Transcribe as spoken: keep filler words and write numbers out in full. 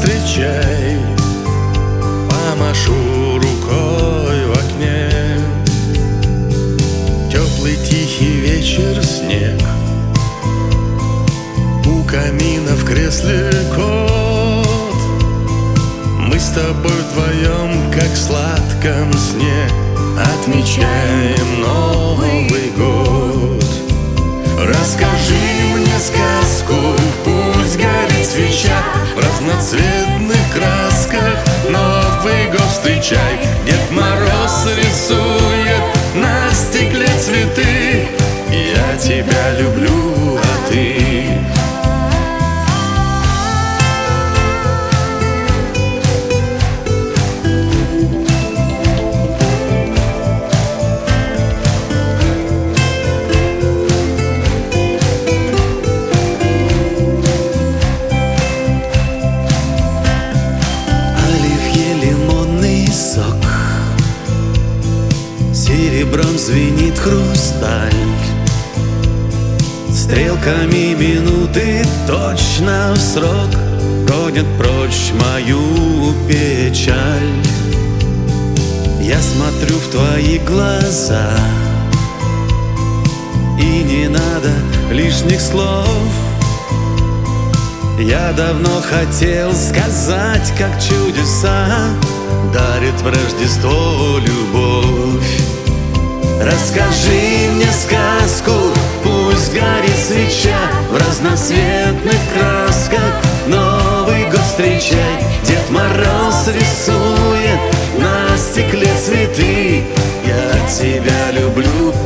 встречай, помашу рукой в окне. Теплый тихий вечер, снег, у камина в кресле кот. Мы с тобой вдвоем, как в сладком сне, отмечаем Новый год. Расскажи мне сказку, пусть горит свеча, в разноцветных красках Новый год встречай. Дед Мороз рисует на стекле цветы. Я тебя люблю, а ты? Серебром звенит хрусталь, стрелками минуты точно в срок гонят прочь мою печаль. Я смотрю в твои глаза, и не надо лишних слов. Я давно хотел сказать, как чудеса дарит в Рождество любовь. Расскажи мне сказку, пусть горит свеча, в разноцветных красках Новый год встречай. Дед Мороз рисует на стекле цветы. Я тебя люблю,